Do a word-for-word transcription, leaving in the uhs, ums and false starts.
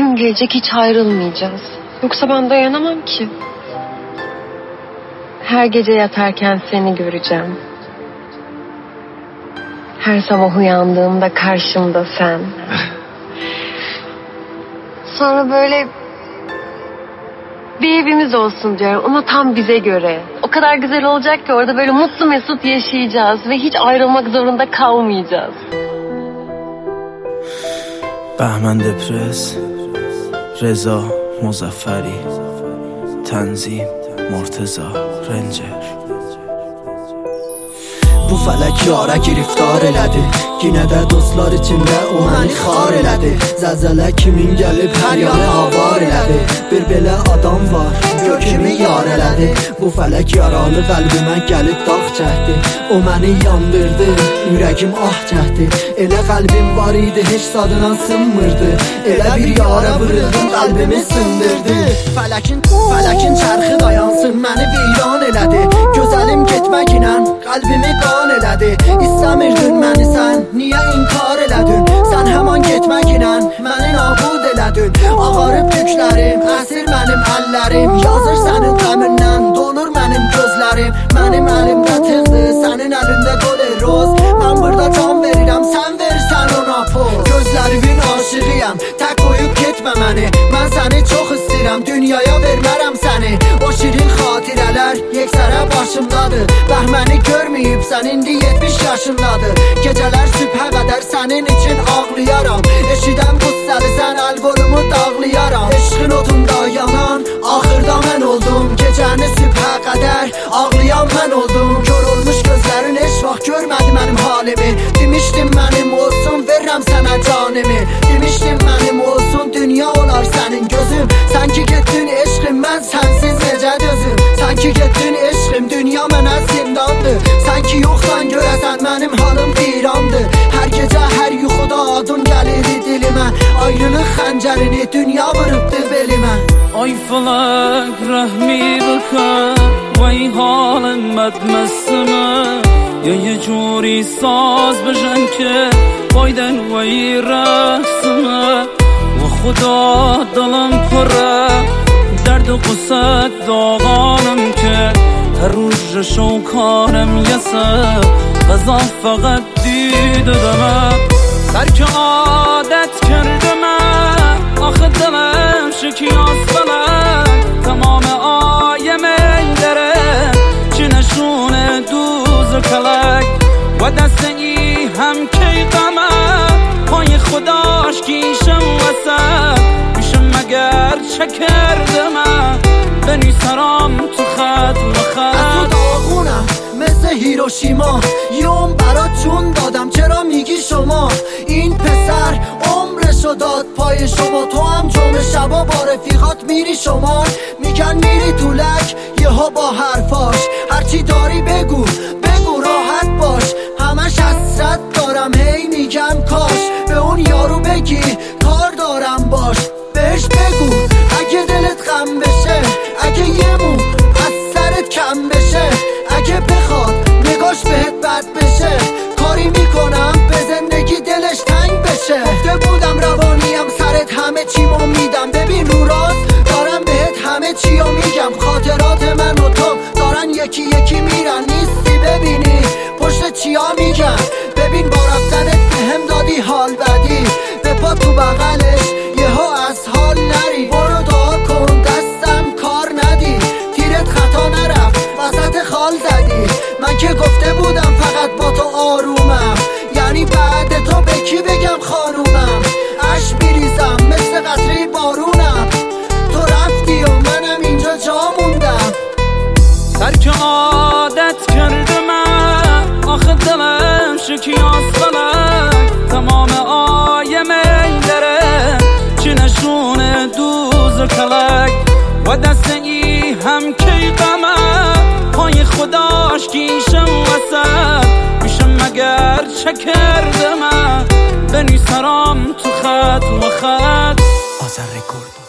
gün gelecek hiç ayrılmayacağız. Yoksa ben dayanamam ki. Her gece yatarken seni göreceğim. Her sabah uyandığımda karşımda sen. Sonra böyle bir evimiz olsun diyorum ama tam bize göre. O kadar güzel olacak ki orada böyle mutlu mesut yaşayacağız ve hiç ayrılmak zorunda kalmayacağız. بهمن دپرس رضا مظفری تنظیم مرتضی رنجر Bu fələk yara giriftar elədi. Yenə də dostlar içində o məni xar elədi. Zəlzələ kimin gəlib hər yanı avar elədi. Bir belə adam var, gör kimi yar elədi. Bu fələk yaralı qəlbimə gəlib dağ çəkdi. O məni yandırdı, ürəgim ah çəkdi. Elə qəlbim var idi, heç dadından sınmırdı. Elə bir yara vuruldu, qəlbimi sındırdı. Fələkin, fələkin çərxi dayansın, məni viran elədi. Gözəlim getməklə qəlbimi qan elədi. İstəmirdin məni sən, niyə inkar elədin? Sən həman getməklə məni nabud elədin. Ağarıb tüklərim, əsir mənim əllərim. Yazır sənin qəmindən, dolur mənim gözlərim. Mənim əlimdə tığdır, sənin əlində qol roz. Mən burada can verirəm, sən verirsən ona poz. Gözlərimin aşığıyam, tək qoyub getmə məni. Mən səni çox istəyirəm, dünyaya vermərəm səni. O şirin xatirələr yeksərə başımdadır. Bəhməni görməyib sən indi yetmiş yaşındadır. Gecələr sübhə qədər sənin için ağlayaram. Eşidən qüssəli sən əlbolumu dağlayaram. Eşqin odunda yanan axırda mən oldum. Gecəni sübhə qədər ağlayan mən oldum. Kör olmuş gözlərin heç vaxt görmədi mənim halimi. Demişdim mənim olsun verirəm sənə canimi. Demişdim mənim olsun dünya olar sənin gözüm. Sən ki getdin eşqim mən sənsiz necə dözüm. Sən ki getdin eşqim dünya mənə zindandır. Sən ki yoxsan görəsən mənim halım virandır. Hər gecə hər yuxuda adın gəlirdi dilimə. Ayrılıq xəncərini dünya vurubdu belimə. Ay falak rahmi bakar vay halim بدمستمه یا یه جوری ساز بجن که بایدن وی رقصمه و خدا دلم پره درد و قصد داغانم که هر روز شوکانم یسه غذا فقط دید دمه ترک عادت کردم آخه دلم شکیاز فلک تمام آیم ایلره چی نشونه دوز و کلک و دست ای هم کی غمه پای خداش کیشم وسط میشم مگر چه کردم بنی سرام تو خط مخط از تو داغونم مثل هیروشیما یوم برات جون دادم چرا میگی شما این پسر عمرشو داد پای شما تو هم جمعه شبا با رفیقات میری شما میگن میری طولک یهو با حرفاش هرچی داری بگو بگو راحت باش همش حسرت دارم هی میگم کاش به اون یارو بگی کار دارم باش بهش بگو اگه دلت غم بشه اگه یه مو از سرت کم بشه اگه بخواد نگاش بهت بد بشه کاری میکنم به زندگی دلش تنگ بشه گفته بودم روانیم سرت همه چیمو میدم ببین رو راست دارم بهت همه چیو میگم خاطرات من و تو دارن یکی یکی میرن نیستی ببینی پشت چیا میگم ببین با رفتنت بهم دادی حال بدی به پا تو بغلش یهو از حال نری برو دعا کن دستم کار ندی تیرت خطا نرفت وسط خال زدی من که گفته بودم فقط با تو آرومم یعنی بعد تو به کی بگم خانومم اش میریزم مثل قطره بارونم تو رفتی و منم اینجا جا موندم ترک عادت کردم آخه دلم شکیاز فلک تمام آیم ایلره چی نشونه دوز و کلک و دست ای هم کی غمه پای خداش کیشم وسط میشم مگر چه کردم بنی سرام تو خط و خط آذر رکورد